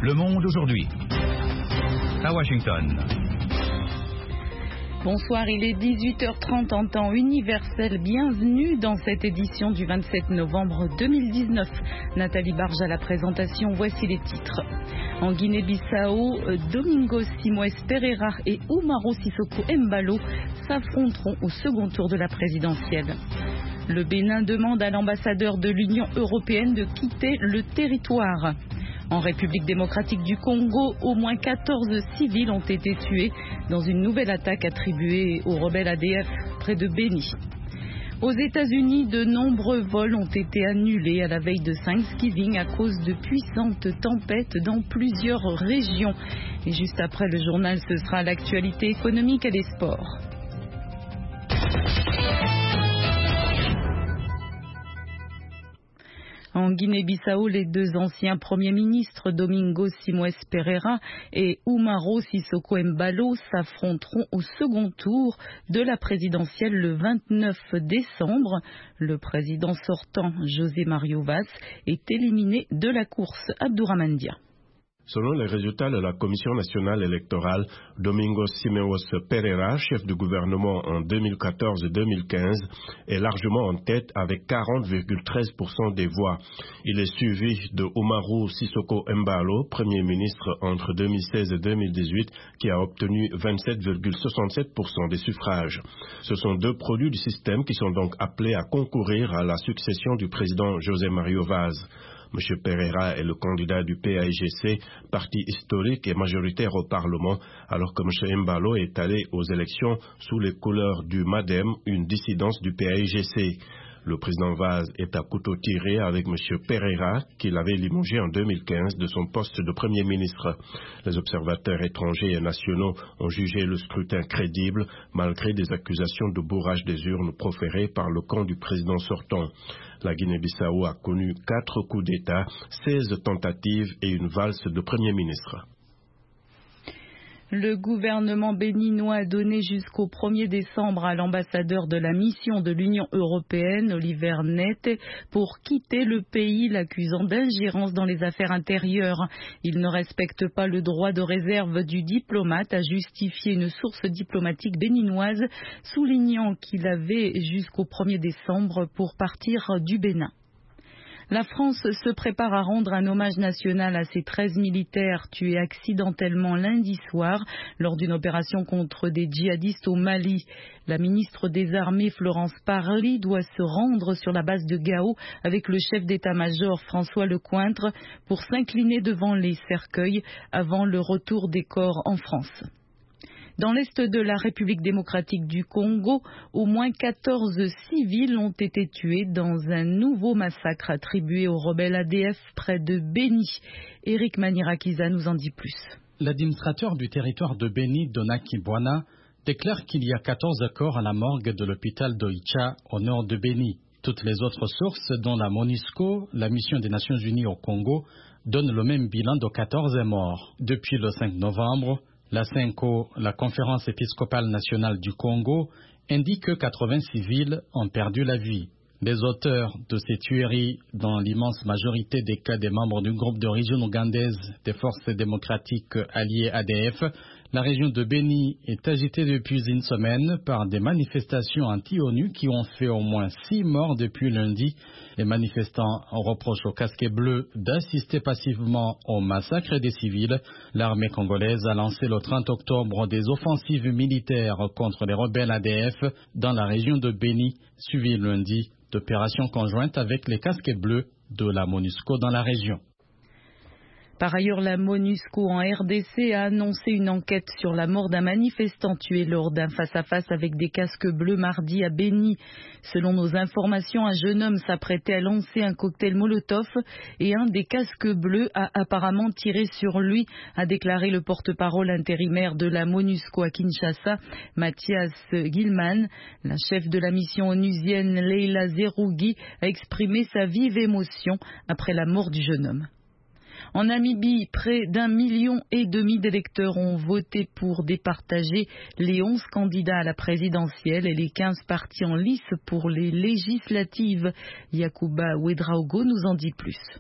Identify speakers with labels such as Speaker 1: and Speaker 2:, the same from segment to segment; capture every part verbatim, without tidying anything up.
Speaker 1: Le Monde aujourd'hui. À Washington.
Speaker 2: Bonsoir, il est dix-huit heures trente en temps universel. Bienvenue dans cette édition du vingt-sept novembre deux mille dix-neuf. Nathalie Barge à la présentation, voici les titres. En Guinée-Bissau, Domingos Simoes Pereira et Umaro Sissoko Embalo s'affronteront au second tour de la présidentielle. Le Bénin demande à l'ambassadeur de l'Union européenne de quitter le territoire. En République démocratique du Congo, au moins quatorze civils ont été tués dans une nouvelle attaque attribuée aux rebelles A D F près de Beni. Aux États-Unis, de nombreux vols ont été annulés à la veille de Thanksgiving à cause de puissantes tempêtes dans plusieurs régions. Et juste après le journal, ce sera l'actualité économique et les sports. En Guinée-Bissau, les deux anciens premiers ministres, Domingos Simoes Pereira et Umaro Sissoko Embalo, s'affronteront au second tour de la présidentielle le vingt-neuf décembre. Le président sortant, José Mario Vaz, est éliminé de la course. Abdourahmane Dia.
Speaker 3: Selon les résultats de la Commission nationale électorale, Domingos Simoes Pereira, chef du gouvernement en deux mille quatorze et deux mille quinze, est largement en tête avec quarante virgule treize pour cent des voix. Il est suivi de Umaro Sissoko Embalo, Premier ministre entre deux mille seize et deux mille dix-huit, qui a obtenu vingt-sept virgule soixante-sept pour cent des suffrages. Ce sont deux produits du système qui sont donc appelés à concourir à la succession du président José Mario Vaz. M. Pereira est le candidat du P A I G C, parti historique et majoritaire au Parlement, alors que M. Embalo est allé aux élections sous les couleurs du MADEM, une dissidence du P A I G C. Le président Vaz est à couteau tiré avec M. Pereira, qu'il avait limogé en deux mille quinze de son poste de Premier ministre. Les observateurs étrangers et nationaux ont jugé le scrutin crédible, malgré des accusations de bourrage des urnes proférées par le camp du président sortant. La Guinée-Bissau a connu quatre coups d'État, seize tentatives et une valse de Premier ministre.
Speaker 2: Le gouvernement béninois a donné jusqu'au premier décembre à l'ambassadeur de la mission de l'Union européenne, Oliver Nette, pour quitter le pays, l'accusant d'ingérence dans les affaires intérieures. Il ne respecte pas le droit de réserve du diplomate, a justifié une source diplomatique béninoise, soulignant qu'il avait jusqu'au premier décembre pour partir du Bénin. La France se prépare à rendre un hommage national à ses treize militaires tués accidentellement lundi soir lors d'une opération contre des djihadistes au Mali. La ministre des Armées, Florence Parly, doit se rendre sur la base de Gao avec le chef d'état-major François Lecointre pour s'incliner devant les cercueils avant le retour des corps en France. Dans l'est de la République démocratique du Congo, au moins quatorze civils ont été tués dans un nouveau massacre attribué aux rebelles A D F près de Beni. Eric Manirakiza nous en dit plus.
Speaker 4: L'administrateur du territoire de Beni, Donaki Bwana, déclare qu'il y a quatorze corps à la morgue de l'hôpital d'Oicha au nord de Beni. Toutes les autres sources, dont la MONUSCO, la mission des Nations Unies au Congo, donnent le même bilan de quatorze morts. Depuis le cinq novembre, la CENCO, la Conférence épiscopale nationale du Congo, indique que quatre-vingts civils ont perdu la vie. Les auteurs de ces tueries, dans l'immense majorité des cas des membres du groupe d'origine ougandaise des forces démocratiques alliées A D F, la région de Beni est agitée depuis une semaine par des manifestations anti-ONU qui ont fait au moins six morts depuis lundi. Les manifestants reprochent aux casquets bleus d'assister passivement au massacre des civils. L'armée congolaise a lancé le trente octobre des offensives militaires contre les rebelles A D F dans la région de Beni, suivi lundi d'opérations conjointes avec les casquets bleus de la MONUSCO dans la région.
Speaker 2: Par ailleurs, la MONUSCO en R D C a annoncé une enquête sur la mort d'un manifestant tué lors d'un face-à-face avec des casques bleus mardi à Beni. Selon nos informations, un jeune homme s'apprêtait à lancer un cocktail Molotov et un des casques bleus a apparemment tiré sur lui, a déclaré le porte-parole intérimaire de la MONUSCO à Kinshasa, Mathias Gilman. La chef de la mission onusienne, Leila Zerougui, a exprimé sa vive émotion après la mort du jeune homme. En Namibie, près d'un million et demi d'électeurs ont voté pour départager les onze candidats à la présidentielle et les quinze partis en lice pour les législatives. Yacouba Ouedraogo nous en dit plus.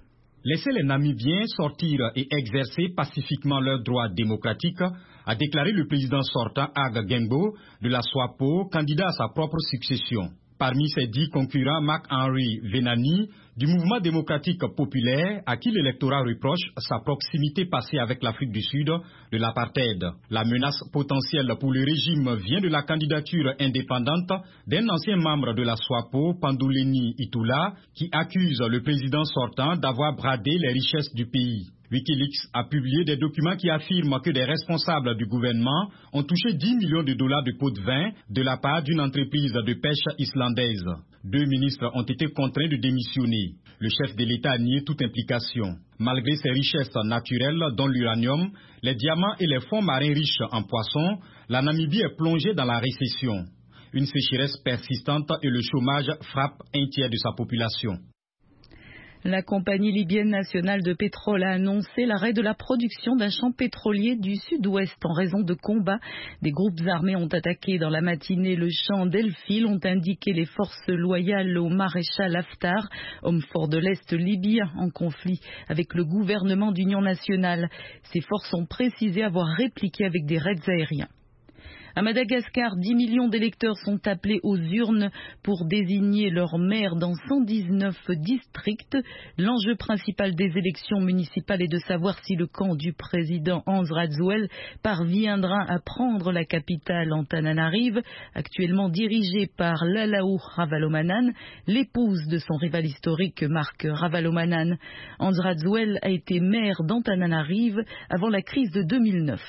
Speaker 5: Laissez les Namibiens sortir et exercer pacifiquement leurs droits démocratiques, a déclaré le président sortant Ag Geingob de la SWAPO, candidat à sa propre succession. Parmi ses dix concurrents, Marc-Henri Venani, du mouvement démocratique populaire, à qui l'électorat reproche sa proximité passée avec l'Afrique du Sud de l'apartheid. La menace potentielle pour le régime vient de la candidature indépendante d'un ancien membre de la SWAPO, Panduleni Itula, qui accuse le président sortant d'avoir bradé les richesses du pays. Wikileaks a publié des documents qui affirment que des responsables du gouvernement ont touché dix millions de dollars de pots de vin de la part d'une entreprise de pêche islandaise. Deux ministres ont été contraints de démissionner. Le chef de l'État a nié toute implication. Malgré ses richesses naturelles, dont l'uranium, les diamants et les fonds marins riches en poissons, la Namibie est plongée dans la récession. Une sécheresse persistante et le chômage frappent un tiers de sa population.
Speaker 2: La compagnie libyenne nationale de pétrole a annoncé l'arrêt de la production d'un champ pétrolier du sud-ouest en raison de combats. Des groupes armés ont attaqué dans la matinée le champ d'El Fil, ont indiqué les forces loyales au maréchal Haftar, homme fort de l'Est libyen en conflit avec le gouvernement d'union nationale. Ces forces ont précisé avoir répliqué avec des raids aériens. À Madagascar, dix millions d'électeurs sont appelés aux urnes pour désigner leur maire dans cent dix-neuf districts. L'enjeu principal des élections municipales est de savoir si le camp du président Hans Radzouel parviendra à prendre la capitale Antananarive, actuellement dirigée par Lalaou Ravalomanan, l'épouse de son rival historique Marc Ravalomanan. Hans Radzouel a été maire d'Antananarive avant la crise de deux mille neuf.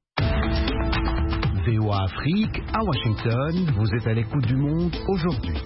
Speaker 6: V O A Afrique, à Washington, vous êtes à l'écoute du monde aujourd'hui.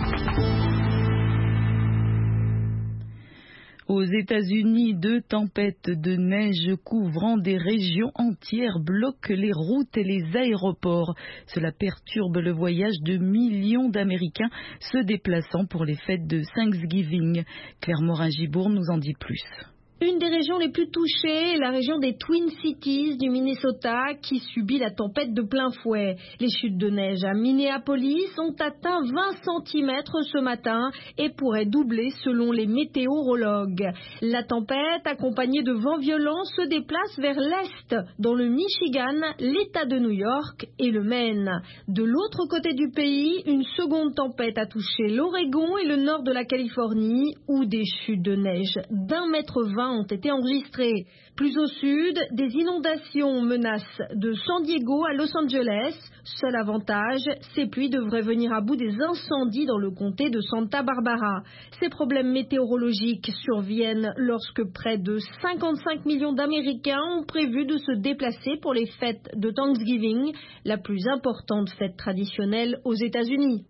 Speaker 2: Aux États-Unis, deux tempêtes de neige couvrant des régions entières bloquent les routes et les aéroports. Cela perturbe le voyage de millions d'Américains se déplaçant pour les fêtes de Thanksgiving. Claire Morin-Gibourg nous en dit plus.
Speaker 7: Une des régions les plus touchées est la région des Twin Cities du Minnesota qui subit la tempête de plein fouet. Les chutes de neige à Minneapolis ont atteint vingt centimètres ce matin et pourraient doubler selon les météorologues. La tempête, accompagnée de vents violents, se déplace vers l'est, dans le Michigan, l'État de New York et le Maine. De l'autre côté du pays, une seconde tempête a touché l'Oregon et le nord de la Californie, où des chutes de neige d'un mètre vingt ont été enregistrés. Plus au sud, des inondations menacent de San Diego à Los Angeles. Seul avantage, ces pluies devraient venir à bout des incendies dans le comté de Santa Barbara. Ces problèmes météorologiques surviennent lorsque près de cinquante-cinq millions d'Américains ont prévu de se déplacer pour les fêtes de Thanksgiving, la plus importante fête traditionnelle aux États-Unis.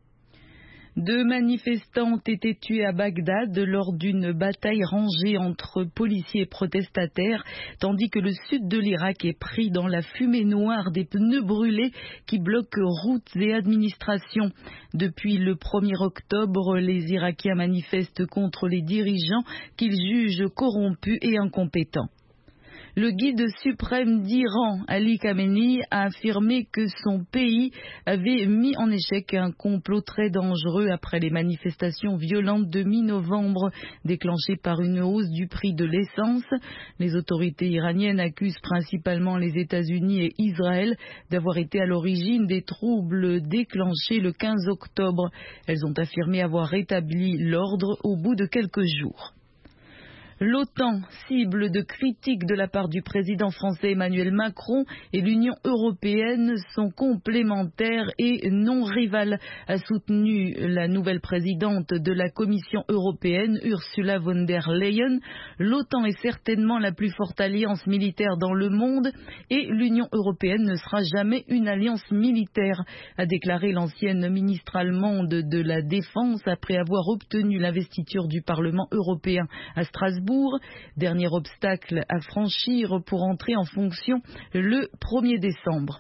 Speaker 2: Deux manifestants ont été tués à Bagdad lors d'une bataille rangée entre policiers et protestataires, tandis que le sud de l'Irak est pris dans la fumée noire des pneus brûlés qui bloquent routes et administrations. Depuis le premier octobre, les Irakiens manifestent contre les dirigeants qu'ils jugent corrompus et incompétents. Le guide suprême d'Iran, Ali Khamenei, a affirmé que son pays avait mis en échec un complot très dangereux après les manifestations violentes de mi-novembre déclenchées par une hausse du prix de l'essence. Les autorités iraniennes accusent principalement les États-Unis et Israël d'avoir été à l'origine des troubles déclenchés le quinze octobre. Elles ont affirmé avoir rétabli l'ordre au bout de quelques jours. L'OTAN, cible de critiques de la part du président français Emmanuel Macron, et l'Union européenne sont complémentaires et non rivales, a soutenu la nouvelle présidente de la Commission européenne, Ursula von der Leyen. L'OTAN est certainement la plus forte alliance militaire dans le monde et l'Union européenne ne sera jamais une alliance militaire, a déclaré l'ancienne ministre allemande de la Défense après avoir obtenu l'investiture du Parlement européen à Strasbourg. Dernier obstacle à franchir pour entrer en fonction le premier décembre.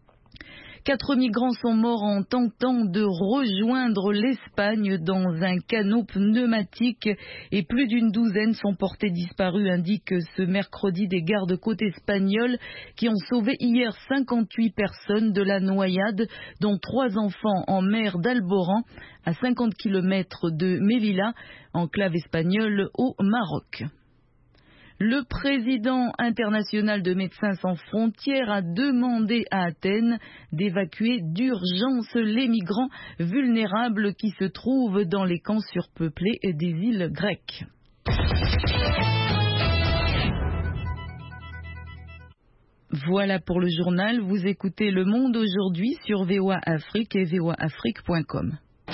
Speaker 2: Quatre migrants sont morts en tentant de rejoindre l'Espagne dans un canot pneumatique et plus d'une douzaine sont portés disparus, indiquent ce mercredi des gardes-côtes espagnols qui ont sauvé hier cinquante-huit personnes de la noyade, dont trois enfants en mer d'Alboran, à cinquante kilomètres de Melilla, enclave espagnole au Maroc. Le président international de Médecins sans frontières a demandé à Athènes d'évacuer d'urgence les migrants vulnérables qui se trouvent dans les camps surpeuplés des îles grecques. Voilà pour le journal. Vous écoutez Le Monde aujourd'hui sur V O A Afrique et V O A Afrique point com.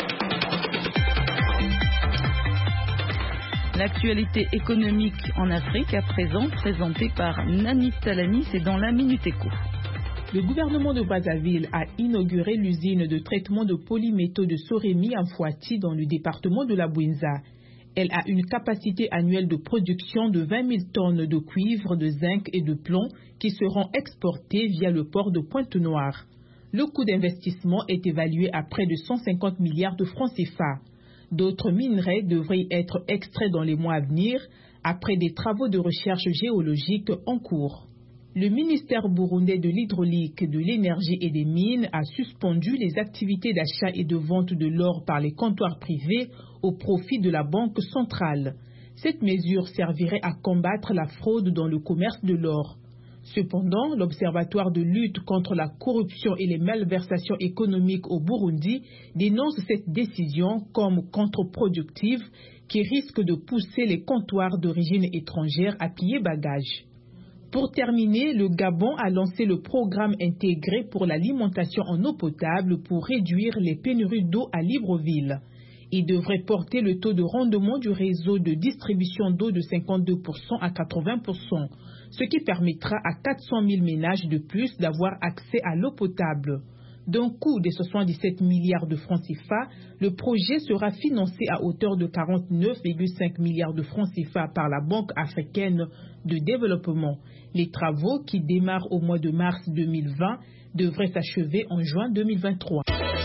Speaker 2: L'actualité économique en Afrique à présent présentée par Nani Salami, c'est dans la Minute Éco.
Speaker 8: Le gouvernement de Brazzaville a inauguré l'usine de traitement de polymétaux de Soremi à Fouati dans le département de la Bouinza. Elle a une capacité annuelle de production de vingt mille tonnes de cuivre, de zinc et de plomb qui seront exportées via le port de Pointe-Noire. Le coût d'investissement est évalué à près de cent cinquante milliards de francs C F A. D'autres minerais devraient être extraits dans les mois à venir après des travaux de recherche géologique en cours. Le ministère burundais de l'hydraulique, de l'énergie et des mines a suspendu les activités d'achat et de vente de l'or par les comptoirs privés au profit de la Banque centrale. Cette mesure servirait à combattre la fraude dans le commerce de l'or. Cependant, l'Observatoire de lutte contre la corruption et les malversations économiques au Burundi dénonce cette décision comme contre-productive qui risque de pousser les comptoirs d'origine étrangère à plier bagages. Pour terminer, le Gabon a lancé le programme intégré pour l'alimentation en eau potable pour réduire les pénuries d'eau à Libreville. Il devrait porter le taux de rendement du réseau de distribution d'eau de cinquante-deux pour cent à quatre-vingts pour cent, ce qui permettra à quatre cent mille ménages de plus d'avoir accès à l'eau potable. D'un coût de soixante-dix-sept milliards de francs C F A, le projet sera financé à hauteur de quarante-neuf virgule cinq milliards de francs C F A par la Banque africaine de développement. Les travaux, qui démarrent au mois de mars deux mille vingt, devraient s'achever en juin deux mille vingt-trois.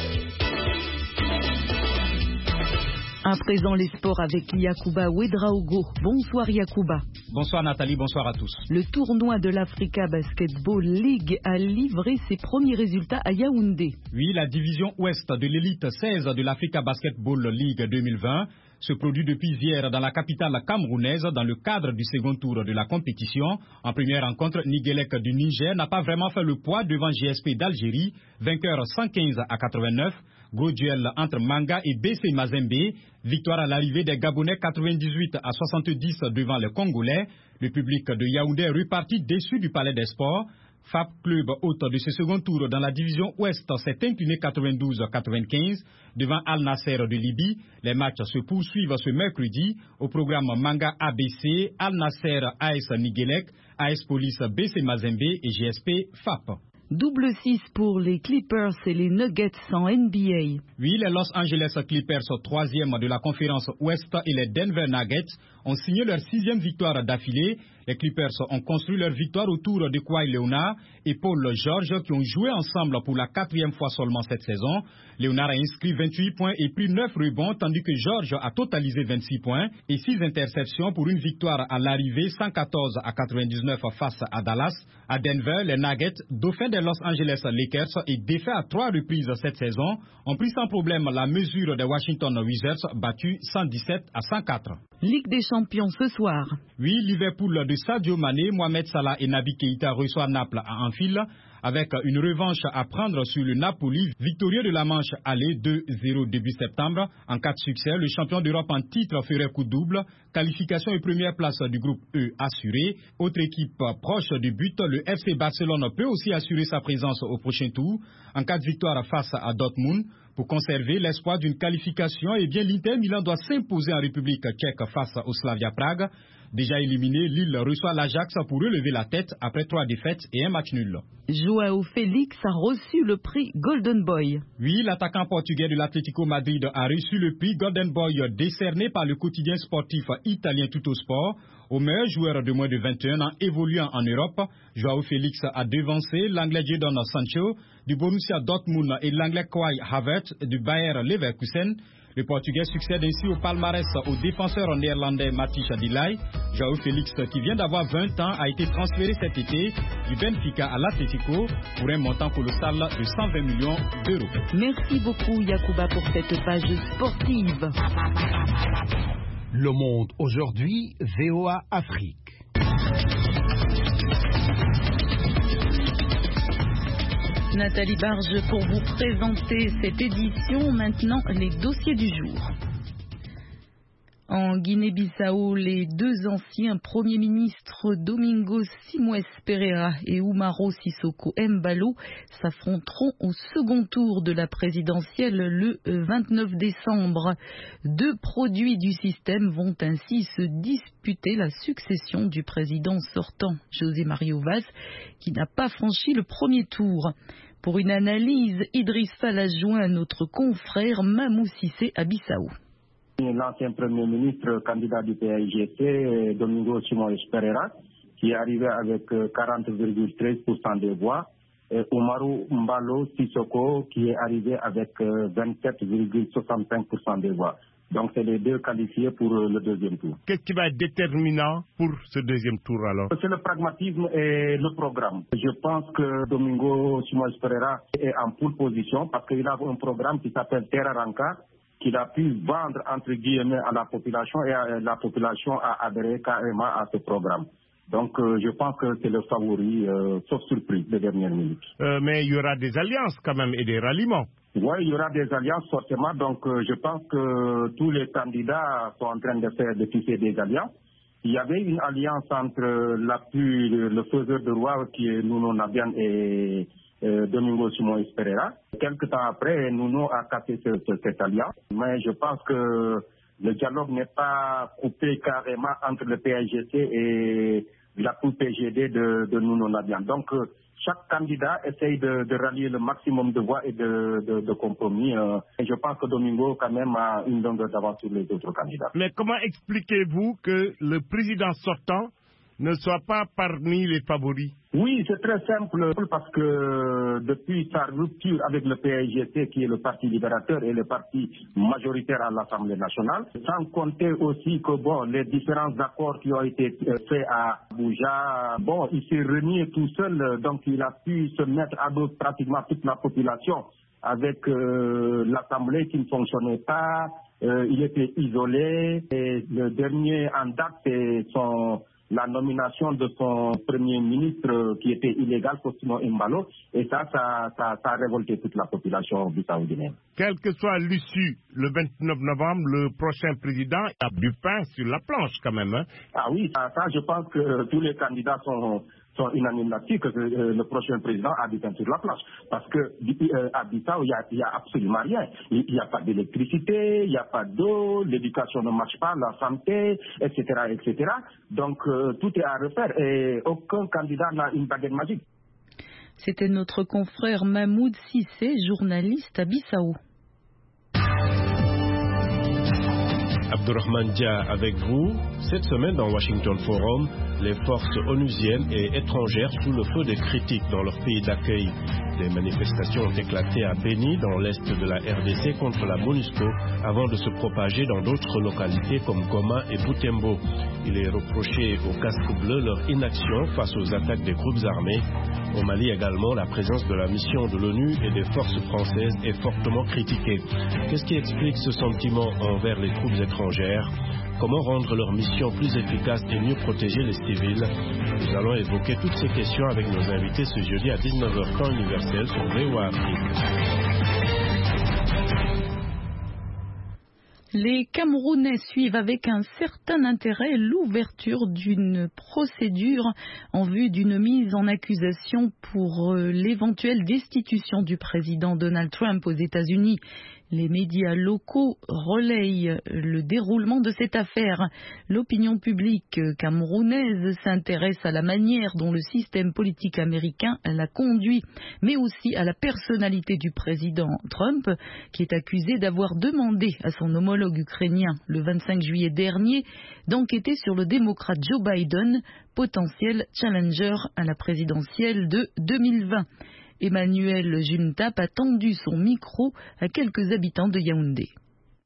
Speaker 2: À présent, les sports avec Yacouba Ouedraogo. Bonsoir Yacouba.
Speaker 5: Bonsoir Nathalie, bonsoir à tous.
Speaker 2: Le tournoi de l'Africa Basketball League a livré ses premiers résultats à Yaoundé.
Speaker 5: Oui, la division ouest de l'élite seize de l'Africa Basketball League deux mille vingt se produit depuis hier dans la capitale camerounaise dans le cadre du second tour de la compétition. En première rencontre, Nigelec du Niger n'a pas vraiment fait le poids devant G S P d'Algérie, vainqueur cent quinze à quatre-vingt-neuf. Gros duel entre Manga et B C Mazembe. Victoire à l'arrivée des Gabonais quatre-vingt-dix-huit à soixante-dix devant les Congolais. Le public de Yaoundé est reparti déçu du Palais des Sports. F A P, club hôte de ce second tour dans la division ouest, s'est incliné quatre-vingt-douze à quatre-vingt-quinze devant Al Nasser de Libye. Les matchs se poursuivent ce mercredi. Au programme Manga A B C, Al Nasser A S Nigelec, A S Police B C Mazembe et G S P F A P.
Speaker 2: Double six pour les Clippers et les Nuggets en N B A.
Speaker 5: Oui, les Los Angeles Clippers, troisième de la conférence Ouest, et les Denver Nuggets ont signé leur sixième victoire d'affilée. Les Clippers ont construit leur victoire autour de Kawhi Leonard et Paul George qui ont joué ensemble pour la quatrième fois seulement cette saison. Leonard a inscrit vingt-huit points et pris neuf rebonds tandis que George a totalisé vingt-six points et six interceptions pour une victoire à l'arrivée cent quatorze à quatre-vingt-dix-neuf face à Dallas. À Denver, les Nuggets, dauphins des Los Angeles Lakers et défaits à trois reprises cette saison, ont pris sans problème la mesure des Washington Wizards battus cent dix-sept à cent quatre.
Speaker 2: Ligue des champions ce soir.
Speaker 5: Oui, Liverpool de Sadio Mané, Mohamed Salah et Naby Keïta reçoit Naples à Anfield avec une revanche à prendre sur le Napoli, victorieux de la manche aller deux zéro début septembre. En cas de succès, le champion d'Europe en titre ferait coup double. Qualification et première place du groupe E assurée. Autre équipe proche du but, le F C Barcelone peut aussi assurer sa présence au prochain tour. En cas de victoire face à Dortmund, pour conserver l'espoir d'une qualification, eh bien l'Inter Milan doit s'imposer en République tchèque face au Slavia Prague. Déjà éliminé, Lille reçoit l'Ajax pour relever la tête après trois défaites et un match nul.
Speaker 2: Joao Félix a reçu le prix Golden Boy.
Speaker 5: Oui, l'attaquant portugais de l'Atlético Madrid a reçu le prix Golden Boy décerné par le quotidien sportif italien Tuttosport au meilleur joueur de moins de vingt et un ans évoluant en Europe. Joao Félix a devancé l'anglais Jadon Sancho du Borussia Dortmund et l'anglais Kai Havertz du Bayer Leverkusen. Le Portugais succède ainsi au palmarès au défenseur néerlandais Matthijs de Ligt. Joao Félix, qui vient d'avoir vingt ans, a été transféré cet été du Benfica à l'Atlético pour un montant colossal de cent vingt millions d'euros.
Speaker 2: Merci beaucoup Yacouba pour cette page sportive.
Speaker 6: Le Monde aujourd'hui, V O A Afrique.
Speaker 2: Nathalie Barge pour vous présenter cette édition. Maintenant, les dossiers du jour. En Guinée-Bissau, les deux anciens premiers ministres Domingos Simoes Pereira et Umaro Sissoko Embalo s'affronteront au second tour de la présidentielle le vingt-neuf décembre. Deux produits du système vont ainsi se disputer la succession du président sortant, José Mario Vaz, qui n'a pas franchi le premier tour. Pour une analyse, Idriss Fall a joint notre confrère Mamou Cissé à Bissau.
Speaker 9: L'ancien Premier ministre, candidat du P A I G C, Domingos Simoes Pereira, qui est arrivé avec quarante virgule treize pour cent des voix, et Umaro Mbalo Sissoko, qui est arrivé avec vingt-sept virgule soixante-cinq pour cent des voix. Donc, c'est les deux qualifiés pour le deuxième tour.
Speaker 3: Qu'est-ce qui va être déterminant pour ce deuxième tour alors?
Speaker 9: C'est le pragmatisme et le programme. Je pense que Domingos Simoes Pereira est en pole position parce qu'il a un programme qui s'appelle Terra Ranca, qu'il a pu vendre entre guillemets à la population et à, la population a adhéré carrément à ce programme. Donc euh, je pense que c'est le favori, euh, sauf surprise, de dernière minute.
Speaker 3: Euh, mais il y aura des alliances quand même et des ralliements.
Speaker 9: Oui, il y aura des alliances forcément. Donc euh, je pense que tous les candidats sont en train de faire de tisser des alliances. Il y avait une alliance entre l'appui, le, le faiseur de roi qui est Nuno Nabian et Euh, Domingos Simoes Pereira. Quelque temps après, Nuno a cassé ce, ce, cette alliance. Mais je pense que le dialogue n'est pas coupé carrément entre le P A I G C et la P G D de, de Nuno Nabian. Donc, euh, chaque candidat essaye de, de rallier le maximum de voix et de, de, de compromis. Euh, et je pense que Domingo, quand même, a une longueur d'avance sur les autres candidats.
Speaker 3: Mais comment expliquez-vous que le président sortant ne soit pas parmi les favoris?
Speaker 9: Oui, c'est très simple parce que depuis sa rupture avec le P A I G C, qui est le parti libérateur et le parti majoritaire à l'Assemblée nationale, sans compter aussi que bon, les différents accords qui ont été faits à Abuja, bon, il s'est renié tout seul, donc il a pu se mettre à dos pratiquement toute la population avec euh, l'Assemblée qui ne fonctionnait pas, euh, il était isolé et le dernier en date, c'est son la nomination de son premier ministre qui était illégal, Faustino Embalo, et ça, ça, ça, ça a révolté toute la population bissau-guinéenne.
Speaker 3: Quelle que soit l'issue, le vingt-neuf novembre, le prochain président a du pain sur la planche quand même. Hein?
Speaker 9: Ah oui, ça, ça, je pense que tous les candidats sont, sont unanimes là-dessus, que euh, le prochain président a du pain sur la planche. Parce que euh, à Bissau, il n'y a, a absolument rien. Il n'y a pas d'électricité, il n'y a pas d'eau, l'éducation ne marche pas, la santé, et cetera, et cetera. Donc, euh, tout est à refaire et aucun candidat n'a une baguette magique.
Speaker 2: C'était notre confrère Mahmoud Cissé, journaliste à Bissau.
Speaker 3: Abdurrahman Dia avec vous. Cette semaine dans Washington Forum, les forces onusiennes et étrangères sous le feu des critiques dans leur pays d'accueil. Des manifestations ont éclaté à Beni, dans l'est de la R D C, contre la MONUSCO, avant de se propager dans d'autres localités comme Goma et Butembo. Il est reproché aux casques bleus leur inaction face aux attaques des groupes armés. Au Mali également, la présence de la mission de l'ONU et des forces françaises est fortement critiquée. Qu'est-ce qui explique ce sentiment envers les troupes étrangères? Comment rendre leur mission plus efficace et mieux protéger les civils? Nous allons évoquer toutes ces questions avec nos invités ce jeudi à dix-neuf heures temps universel sur V O A Afrique.
Speaker 2: Les Camerounais suivent avec un certain intérêt l'ouverture d'une procédure en vue d'une mise en accusation pour l'éventuelle destitution du président Donald Trump aux États-Unis. Les médias locaux relayent le déroulement de cette affaire. L'opinion publique camerounaise s'intéresse à la manière dont le système politique américain l'a conduit, mais aussi à la personnalité du président Trump, qui est accusé d'avoir demandé à son homologue ukrainien le vingt-cinq juillet dernier d'enquêter sur le démocrate Joe Biden, potentiel challenger à la présidentielle de deux mille vingt. Emmanuel Juntap a tendu son micro à quelques habitants de Yaoundé.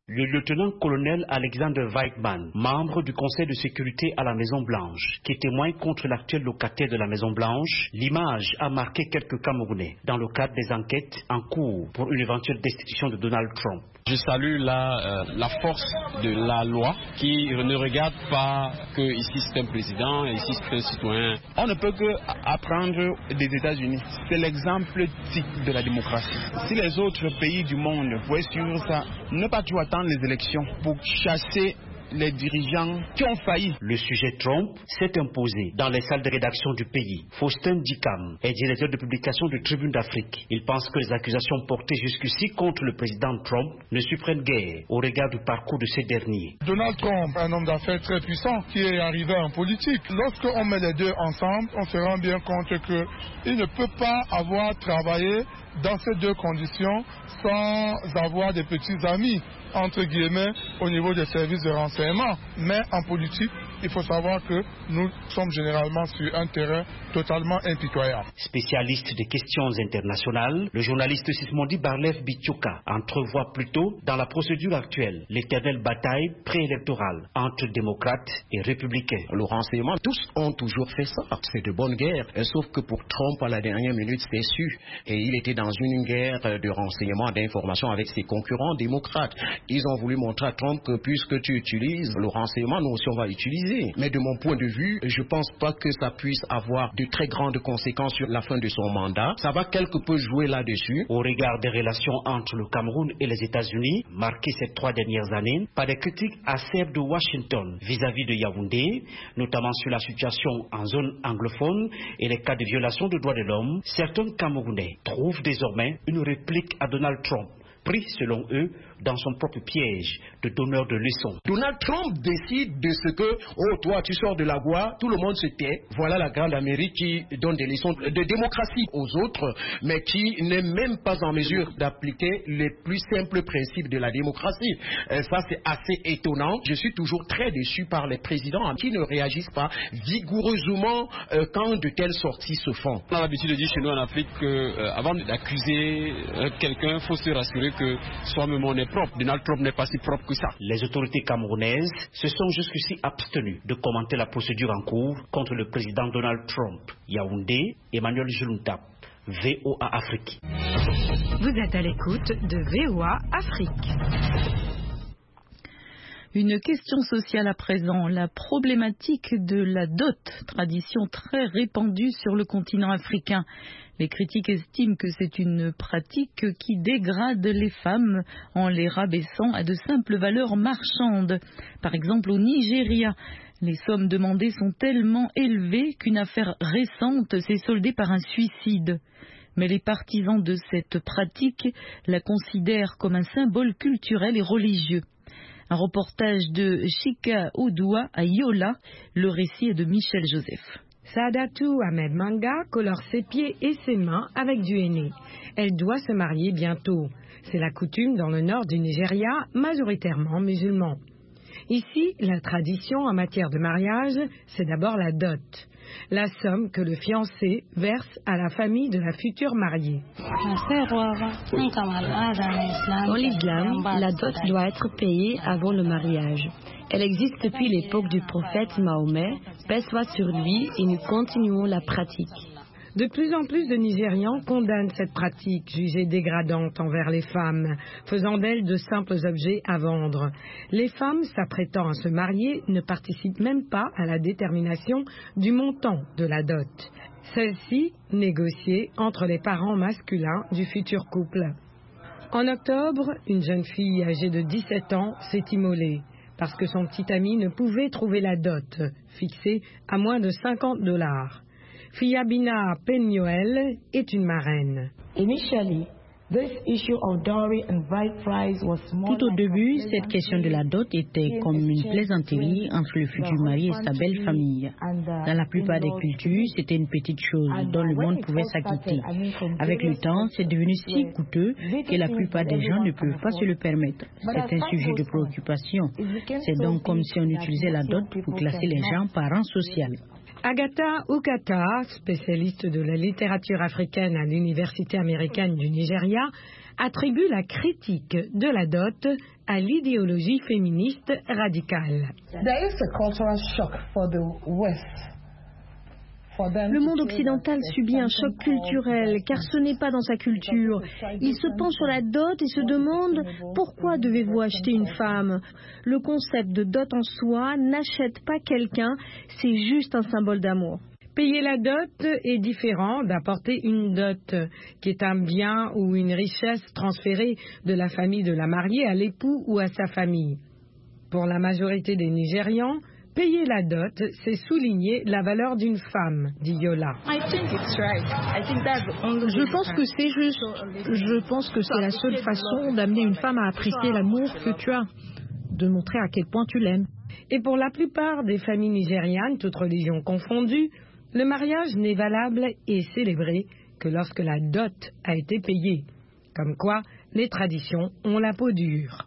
Speaker 10: Le lieutenant-colonel Alexander Weidman, membre du Conseil de sécurité à la Maison-Blanche, qui témoigne contre l'actuel locataire de la Maison-Blanche, l'image a marqué quelques Camerounais dans le cadre des enquêtes en cours pour une éventuelle destitution de Donald Trump.
Speaker 11: Je salue la, euh, la force de la loi qui ne regarde pas que ici c'est un président, ici c'est un citoyen. On ne peut que apprendre des États-Unis. C'est l'exemple type de la démocratie. Si les autres pays du monde pouvaient suivre ça, ne pas toujours attendre les élections pour chasser les dirigeants qui ont failli.
Speaker 10: Le sujet Trump s'est imposé dans les salles de rédaction du pays. Faustin Dikam est directeur de publication de Tribune d'Afrique. Il pense que les accusations portées jusqu'ici contre le président Trump ne surprennent guère au regard du parcours de ces derniers.
Speaker 12: Donald Trump, un homme d'affaires très puissant qui est arrivé en politique. Lorsqu'on met les deux ensemble, on se rend bien compte qu'il ne peut pas avoir travaillé dans ces deux conditions sans avoir des petits amis, entre guillemets, au niveau des services de renseignement. Mais en politique, il faut savoir que nous sommes généralement sur un terrain totalement impitoyable.
Speaker 10: Spécialiste des questions internationales, le journaliste Sismondi Barlev Bichoka entrevoit plutôt dans la procédure actuelle l'éternelle bataille préélectorale entre démocrates et républicains.
Speaker 13: Le renseignement, tous ont toujours fait ça. C'est de bonne guerre. Sauf que pour Trump, à la dernière minute, c'était su. Et il était dans une guerre de renseignement, d'information avec ses concurrents démocrates. Ils ont voulu montrer à Trump que puisque tu utilises le renseignement, nous aussi on va l'utiliser. Mais de mon point de vue, je ne pense pas que ça puisse avoir de très grandes conséquences sur la fin de son mandat. Ça va quelque peu jouer là-dessus.
Speaker 10: Au regard des relations entre le Cameroun et les États-Unis, marquées ces trois dernières années par des critiques acerbes de Washington vis-à-vis de Yaoundé, notamment sur la situation en zone anglophone et les cas de violation des droits de l'homme, certains Camerounais trouvent désormais une réplique à Donald Trump, pris selon eux dans son propre piège de donneur de leçons.
Speaker 13: Donald Trump décide de ce que, oh toi tu sors de la voie, tout le monde se tait. Voilà la grande Amérique qui donne des leçons de démocratie aux autres, mais qui n'est même pas en mesure d'appliquer les plus simples principes de la démocratie. Euh, ça c'est assez étonnant. Je suis toujours très déçu par les présidents qui ne réagissent pas vigoureusement euh, quand de telles sorties se font.
Speaker 11: On a l'habitude de dire chez nous en Afrique qu'avant euh, d'accuser euh, quelqu'un, il faut se rassurer que soi-même on est propre. Donald Trump n'est pas si propre que ça.
Speaker 10: Les autorités camerounaises se sont jusqu'ici abstenues de commenter la procédure en cours contre le président Donald Trump. Yaoundé, Emmanuel Juntap, V O A Afrique.
Speaker 14: Vous êtes à l'écoute de V O A Afrique.
Speaker 2: Une question sociale à présent, la problématique de la dot, tradition très répandue sur le continent africain. Les critiques estiment que c'est une pratique qui dégrade les femmes en les rabaissant à de simples valeurs marchandes. Par exemple, au Nigeria, les sommes demandées sont tellement élevées qu'une affaire récente s'est soldée par un suicide. Mais les partisans de cette pratique la considèrent comme un symbole culturel et religieux. Un reportage de Chika Odoua à Yola, le récit est de Michel Joseph.
Speaker 15: Saadatou Ahmed Manga colore ses pieds et ses mains avec du henné. Elle doit se marier bientôt. C'est la coutume dans le nord du Nigeria, majoritairement musulman. Ici, la tradition en matière de mariage, c'est d'abord la dot, la somme que le fiancé verse à la famille de la future mariée.
Speaker 16: Dans l'islam, la dot doit être payée avant le mariage. Elle existe depuis l'époque du prophète Mahomet, paix soit sur lui, et nous continuons la pratique.
Speaker 15: De plus en plus de Nigérians condamnent cette pratique jugée dégradante envers les femmes, faisant d'elles de simples objets à vendre. Les femmes s'apprêtant à se marier ne participent même pas à la détermination du montant de la dot. Celle-ci, négociée entre les parents masculins du futur couple. En octobre, une jeune fille âgée de dix-sept ans s'est immolée parce que son petit ami ne pouvait trouver la dot, fixée à moins de cinquante dollars. Fiabina Penyoel est une marraine.
Speaker 17: Tout au début, cette question de la dot était comme une plaisanterie entre le futur mari et sa belle famille. Dans la plupart des cultures, c'était une petite chose dont le monde pouvait s'acquitter. Avec le temps, c'est devenu si coûteux que la plupart des gens ne peuvent pas se le permettre. C'est un sujet de préoccupation. C'est donc comme si on utilisait la dot pour classer les gens par rang social.
Speaker 15: Agatha Okata, spécialiste de la littérature africaine à l'Université américaine du Nigeria, attribue la critique de la dot à l'idéologie féministe radicale.
Speaker 18: There is a cultural shock for the West.
Speaker 7: Le monde occidental subit un choc culturel car ce n'est pas dans sa culture. Il se penche sur la dot et se demande pourquoi devez-vous acheter une femme. Le concept de dot en soi n'achète pas quelqu'un, c'est juste un symbole d'amour.
Speaker 15: Payer la dot est différent d'apporter une dot, qui est un bien ou une richesse transférée de la famille de la mariée à l'époux ou à sa famille. Pour la majorité des Nigérians, payer la dot, c'est souligner la valeur d'une femme, dit Yola.
Speaker 19: Je pense que c'est juste. Je pense que c'est la seule façon d'amener une femme à apprécier l'amour que tu as, de montrer à quel point tu l'aimes.
Speaker 15: Et pour la plupart des familles nigérianes, toutes religions confondues, le mariage n'est valable et célébré que lorsque la dot a été payée. Comme quoi, les traditions ont la peau dure.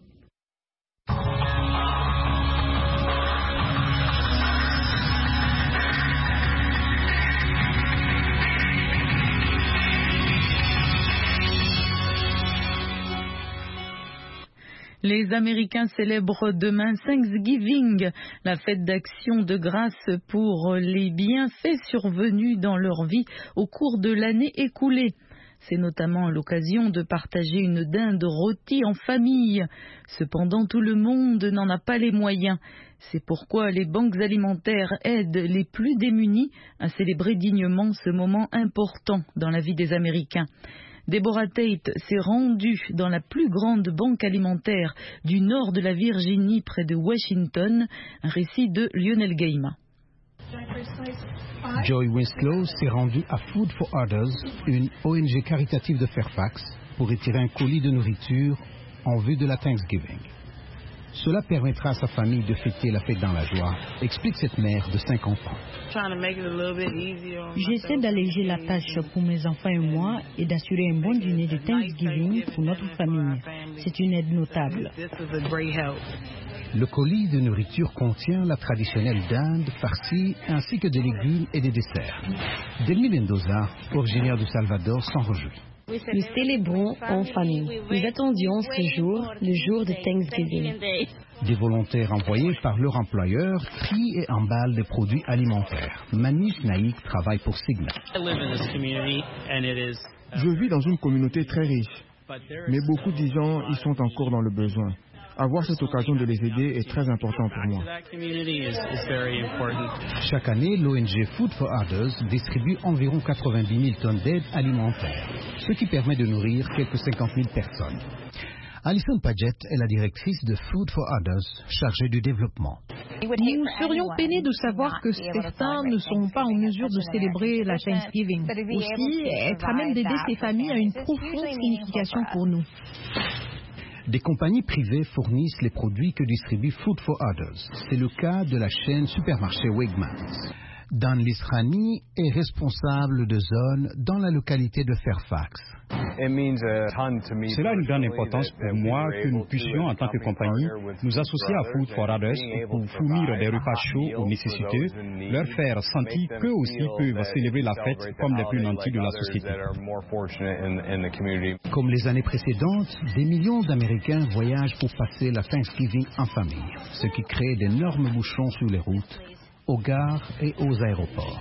Speaker 2: Les Américains célèbrent demain Thanksgiving, la fête d'action de grâce pour les bienfaits survenus dans leur vie au cours de l'année écoulée. C'est notamment l'occasion de partager une dinde rôtie en famille. Cependant, tout le monde n'en a pas les moyens. C'est pourquoi les banques alimentaires aident les plus démunis à célébrer dignement ce moment important dans la vie des Américains. Deborah Tate s'est rendue dans la plus grande banque alimentaire du nord de la Virginie, près de Washington. Un récit de Lionel Gaima.
Speaker 20: Joy Winslow s'est rendue à Food for Others, une O N G caritative de Fairfax, pour retirer un colis de nourriture en vue de la Thanksgiving. Cela permettra à sa famille de fêter la fête dans la joie, explique cette mère de cinquante ans.
Speaker 17: J'essaie d'alléger la tâche pour mes enfants et moi et d'assurer un bon dîner de Thanksgiving pour notre famille. C'est une aide notable.
Speaker 20: Le colis de nourriture contient la traditionnelle dinde farcie ainsi que des légumes et des desserts. Delmi Mendoza, originaire du Salvador, s'en réjouit.
Speaker 16: Nous célébrons en famille. Nous attendions ce jour, le jour de Thanksgiving.
Speaker 20: Des volontaires envoyés par leur employeur trient et emballent des produits alimentaires. Manish Naik travaille pour Signa.
Speaker 21: Je vis dans une communauté très riche, mais beaucoup de gens y sont encore dans le besoin. Avoir cette occasion de les aider est très important pour moi.
Speaker 20: Chaque année, l'O N G Food for Others distribue environ quatre-vingt-dix mille tonnes d'aide alimentaire, ce qui permet de nourrir quelques cinquante mille personnes. Alison Paget est la directrice de Food for Others, chargée du développement.
Speaker 19: Nous serions peinés de savoir que certains ne sont pas en mesure de célébrer la Thanksgiving. Aussi, être à même d'aider ces familles a une profonde signification pour nous.
Speaker 20: Des compagnies privées fournissent les produits que distribue Food for Others. C'est le cas de la chaîne supermarché Wegmans. Dan Lisrani est responsable de zone dans la localité de Fairfax.
Speaker 22: Cela a une grande importance pour moi que nous puissions, en tant que compagnie, nous associer à Food for Others pour fournir des repas chauds aux nécessiteux, leur faire sentir qu'eux aussi peuvent célébrer la fête comme les plus nantis de la société.
Speaker 20: Comme les années précédentes, des millions d'Américains voyagent pour passer la Thanksgiving en famille, ce qui crée d'énormes bouchons sur les routes, aux gares et aux aéroports.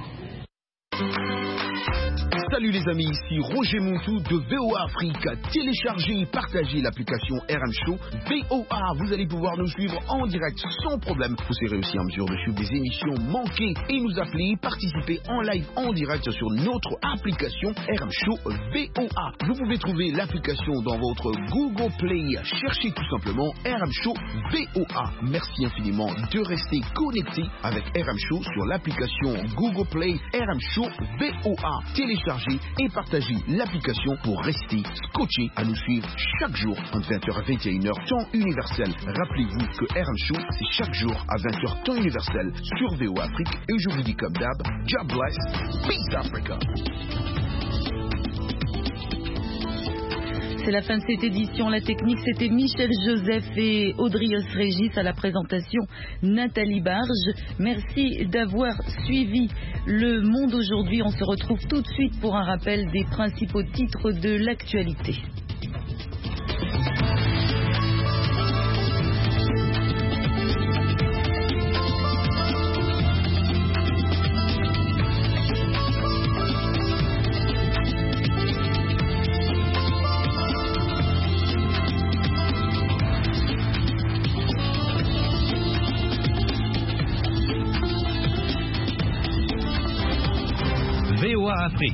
Speaker 23: Salut les amis, ici Roger Montou de V O A Afrique. Téléchargez et partagez l'application R M Show V O A. Vous allez pouvoir nous suivre en direct sans problème. Vous serez aussi en mesure de suivre des émissions manquées et nous appeler, participer en live en direct sur notre application R M Show V O A. Vous pouvez trouver l'application dans votre Google Play. Cherchez tout simplement R M Show V O A. Merci infiniment de rester connecté avec R M Show sur l'application Google Play R M Show V O A. Téléchargez et partagez l'application pour rester scotché à nous suivre chaque jour entre vingt heures et vingt et une heures temps universel. Rappelez-vous que R M Show c'est chaque jour à vingt heures temps universel sur V O A Afrique et je vous dis comme d'hab, God bless, Peace Africa.
Speaker 2: C'est la fin de cette édition. La technique, c'était Michel Joseph et Audrius Régis. À la présentation, Nathalie Barge. Merci d'avoir suivi Le Monde aujourd'hui. On se retrouve tout de suite pour un rappel des principaux titres de l'actualité.
Speaker 6: V O A Afrique.